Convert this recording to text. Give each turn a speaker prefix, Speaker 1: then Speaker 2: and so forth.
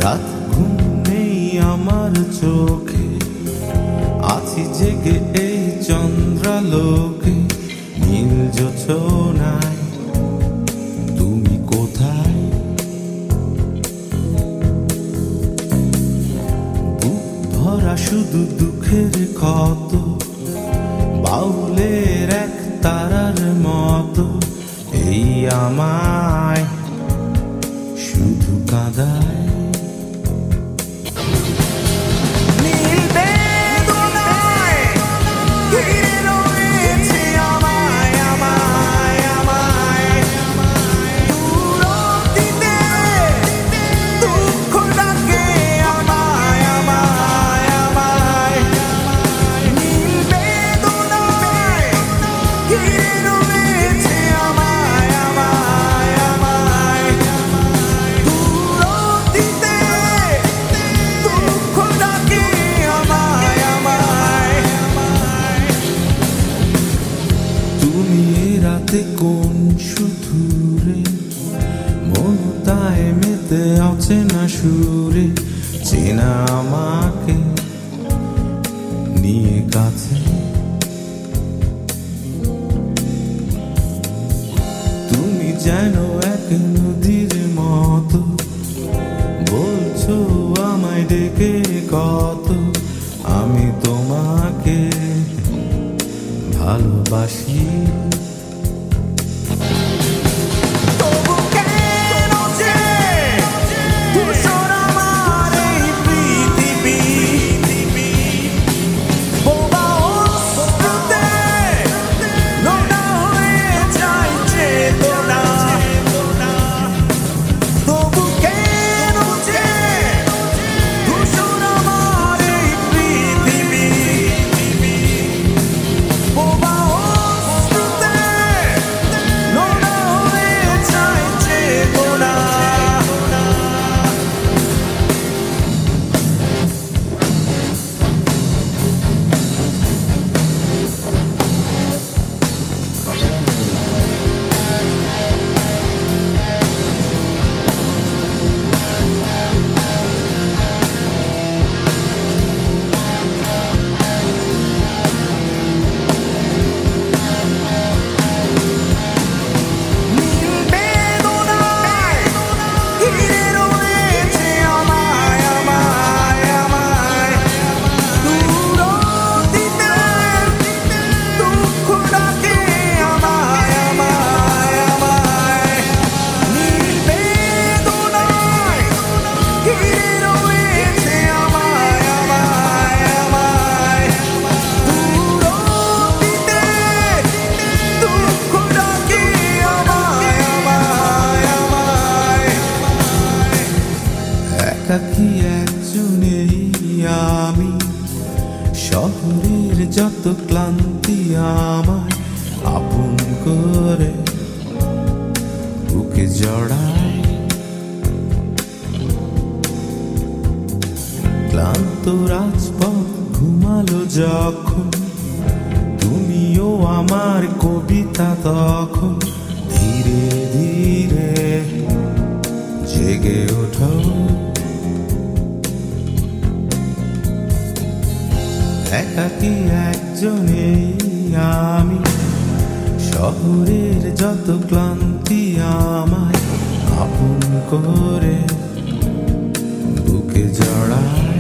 Speaker 1: রাত ঘুম নেই আমার চোখে, আছি জেগে এই চন্দ্রালোকে। নীল জোছনায় তুমি কোথায়? বুক ভরা শুধু দুঃখের ক্ষত, বাউলের এক তারার মতো এই আমায় শুধু কাঁদায়। কোন সুধুরে মন তাই মেতে আছে না সুরে, চেনা আমাকে নিয়ে কাছে। তুমি যেন এক নদীর মতো, বলছো আমায় ডেকে কত। আমি তোমাকে ভালোবাসি। একাকী একজনেই আমি, শহরের যত ক্লান্তি আমায় আপন করে বুকে জড়ায়। ক্লান্ত রাজপথ ঘুমালো যখন, তুমিও আমার কবিতা তখন ধীরে ধীরে জেগে ওঠো। একাকী একজনেই আমি, শহরের যত ক্লান্তি আমায় আপন করে বুকে জড়ায়।